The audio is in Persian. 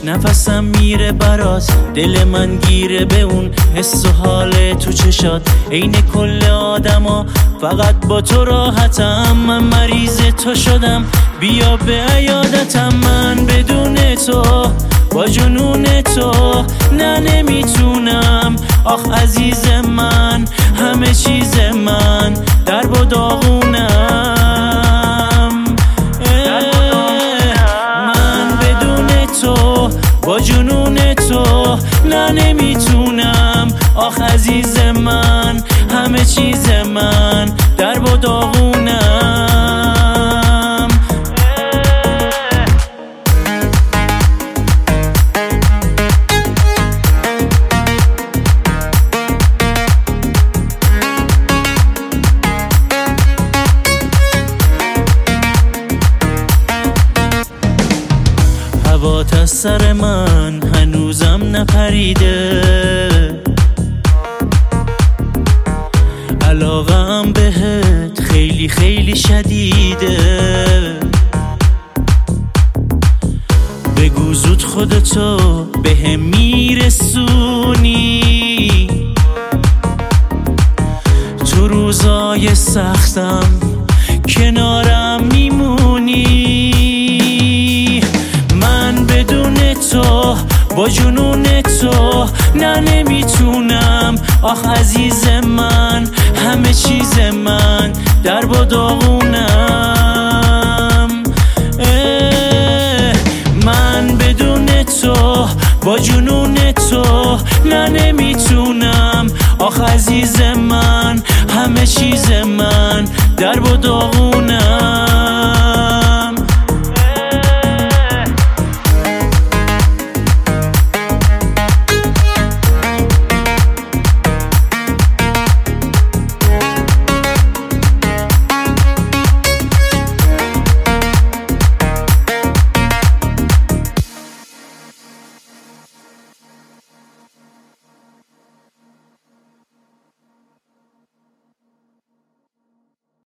نفسم میره برات، دل من گیره به اون حس و حال تو چشات. عین کل آدما فقط با تو راحتم، من مریض تو شدم بیا به عیادتم. من بدون تو با جنون تو نه نمیتونم. آخ عزیز من همه چیز من درب و داغونم. من بدون تو با جنون تو نه نمیتونم. آخ عزیز من همه چیز من درب و داغونم. هوات از سر من هنوزم نپریده، علاقم بهت خیلی خیلی شدیده. بگو زود خودتو بهم میرسونی، تو روزای سختم کنارم میمونی. من بدون تو با جنون تو نه نمیتونم. آخ عزیز من همه چیز من درب و داغونم. من بدون تو با جنون تو نه نمیتونم. آخ عزیز من همه چیز من درب و داغونم.